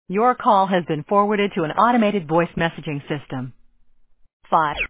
Your call has been forwarded to an automated voice messaging system. 5